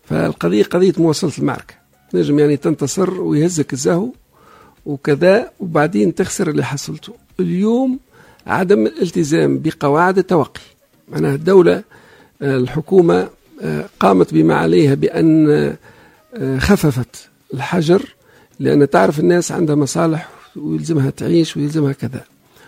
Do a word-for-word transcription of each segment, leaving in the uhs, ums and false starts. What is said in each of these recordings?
فالقضية قضية مواصلة المعركة، نجم يعني تنتصر ويهزك الزهو وكذا وبعدين تخسر اللي حصلته. اليوم عدم الالتزام بقواعد التوقي، معناها الدولة الحكومة قامت بما عليها بأن خففت الحجر، لأن تعرف الناس عندها مصالح ويلزمها تعيش ويلزمها كذا،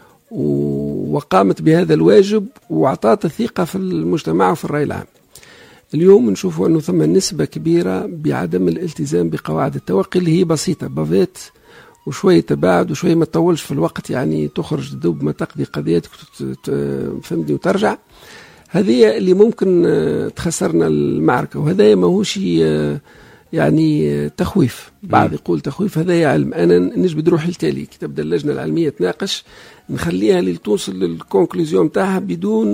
وقامت بهذا الواجب وأعطت الثقة في المجتمع وفي الرأي العام. اليوم نشوف أنه ثم نسبة كبيرة بعدم الالتزام بقواعد التوقي اللي هي بسيطة، بافيت وشوية تباعد وشوية ما تطولش في الوقت، يعني تخرج تدوب ما تقضي قضيتك فهمتني وترجع. هذه اللي ممكن تخسرنا المعركة، وهذا ما هوش يعني تخويف. بعض يقول تخويف، هذا علم. أنا نجبد روحي التالي كي تبدأ اللجنة العلمية تناقش نخليها لتوصل للكونكلوزيون تاعها بدون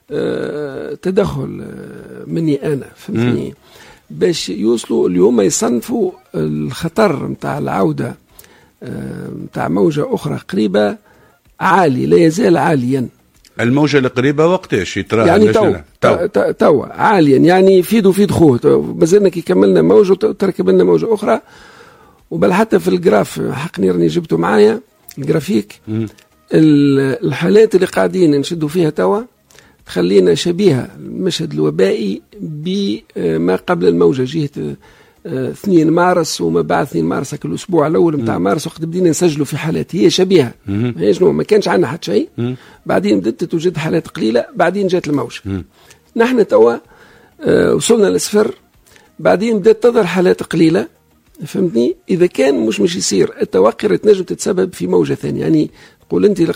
تدخل مني أنا، فهمتني، باش يوصلوا اليوم يصنفوا الخطر متاع العودة متاع موجة أخرى قريبة عالي، لا يزال عاليا. الموجة القريبة وقتاش يتراها؟ يعني تو تو, تو عاليا، يعني فيدو فيد خوه مازلنا كي كملنا موجة وتركب لنا موجة أخرى. وبل حتى في الجراف حقني راني جبته معايا الجرافيك، الحالات اللي قاعدين نشدوا فيها توا تخلينا شبيهة المشهد الوبائي بما قبل الموجة، جهة اثنين مارس وما بعد اثنين مارس هكا الأسبوع الأول متاع مارس، وقت بدينا نسجلوا في حالات هي شبيهة، هي شنو ما كانش عندنا حتى شيء، بعدين بدت توجد حالات قليلة، بعدين جات الموجة. نحن توا وصلنا للصفر، بعدين بدات تظهر حالات قليلة، فهمتني. إذا كان مش مش يصير التوقي تنجم تتسبب في موجة ثانية. يعني قول أنت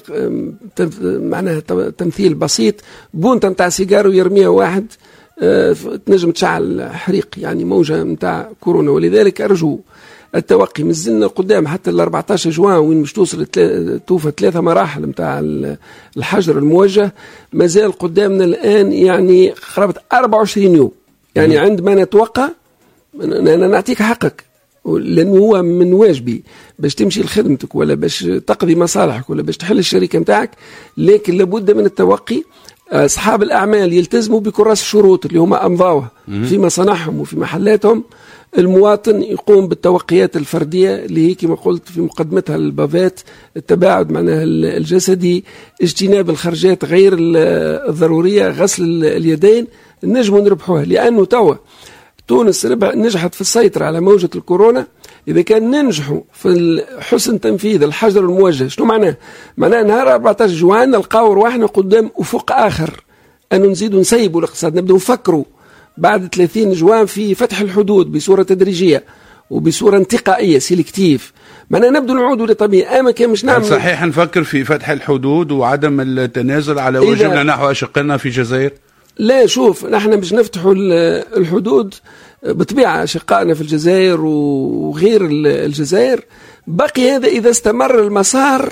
معناها تمثيل بسيط، بونتا متاع سيجارو يرميها واحد أه تنجم تشعل حريق، يعني موجة متاع كورونا. ولذلك أرجو التوقي. مازلنا قدام حتى ال أربعة عشر جوان وين مش توصل توفى ثلاثة مراحل متاع الحجر الموجه، مازال قدامنا الآن يعني قرابة أربعة وعشرين يوم. يعني عندما نتوقع أنا نعطيك حقك، لأنه هو من واجبي باش تمشي لخدمتك ولا باش تقضي مصالحك ولا باش تحل الشركة متاعك، لكن لابد من التوقي. أصحاب الأعمال يلتزموا بكراس الشروط اللي هم أمضاوها في مصانعهم وفي محلاتهم. المواطن يقوم بالتوقيات الفردية اللي هي كما قلت في مقدمتها البافات، التباعد معناها الجسدي، اجتناب الخرجات غير الضرورية، غسل اليدين. نجموا نربحوها، لأنه توا تونس نجحت في السيطرة على موجة الكورونا. إذا كان ننجحوا في حسن تنفيذ الحجر الموجه، شنو معناه؟ معناه نهار أربعة عشر جوان نلقاو رواحنا قدام أفق آخر، أنه نزيدوا نسيبوا الاقتصاد، نبدأ نفكروا بعد ثلاثين جوان في فتح الحدود بصورة تدريجية وبصورة انتقائية سيلكتيف. معناه نبدأ نعودوا لطبيعي. أما كان مش نعمل صحيح نفكر في فتح الحدود وعدم التنازل على وجهنا نحو أشقنا في الجزائر. لا شوف، نحن مش نفتحوا الحدود بطبيعة أشقائنا في الجزائر وغير الجزائر. بقي هذا إذا استمر المسار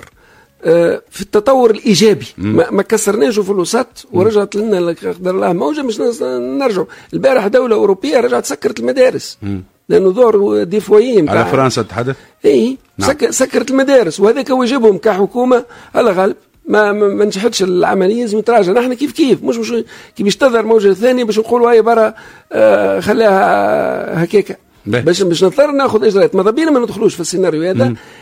في التطور الإيجابي، ما كسرناش في الوسط ورجعت لنا لا قدر الله موجة مش نرجعوا. البارح دولة أوروبية رجعت سكرت المدارس لأنه ظهر ديفويين على فرنسا تحدث. إيه نعم. سكرت المدارس، وهذاك واجبهم كحكومة على غالب. ما ما نجحتش العمليه لازم يتراجع. نحن كيف كيف مش مش كي باش تظهر موجه ثانيه باش نقولوا هاي برا آه خليها هكاكا باش باش نضطر ناخذ اجراءات. ماذا بينا ما ندخلوش في السيناريو هذا.